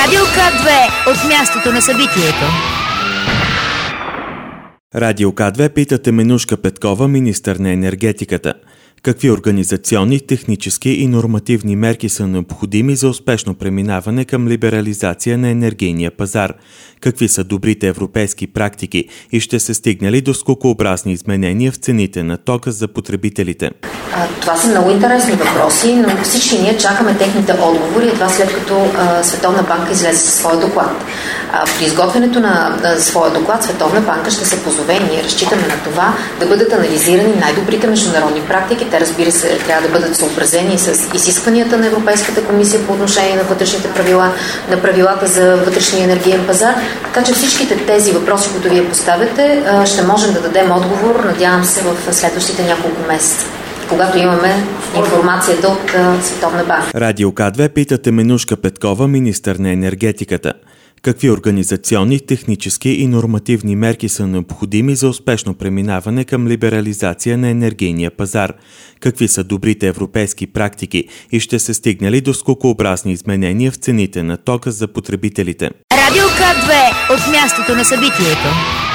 Радио К2 от мястото на събитието. Радио К2 пита Теменужка Петкова, министър на енергетиката. Какви организационни, технически и нормативни мерки са необходими за успешно преминаване към либерализация на енергийния пазар? Какви са добрите европейски практики и ще се стигне ли до скокообразни изменения в цените на тока за потребителите? Това са много интересни въпроси, но всички ние чакаме техните отговори едва след като Световна банка излезе със своя доклад. При изготвянето на своя доклад Световна банка ще се позове и ние разчитаме на това да бъдат анализирани най-добрите международни практики. Те, разбира се, трябва да бъдат съобразени с изискванията на Европейската комисия по отношение на вътрешните правила, на правилата за вътрешния енергиен пазар. Така че всичките тези въпроси, които вие поставяте, ще можем да дадем отговор, надявам се, в следващите няколко месеца, когато имаме информацията от Световна банка. Радио К2 пита Теменужка Петкова, министър на енергетиката. Какви организационни, технически и нормативни мерки са необходими за успешно преминаване към либерализация на енергийния пазар? Какви са добрите европейски практики и ще се стигне ли до скокообразни изменения в цените на тока за потребителите? Радио К2 от мястото на събитието.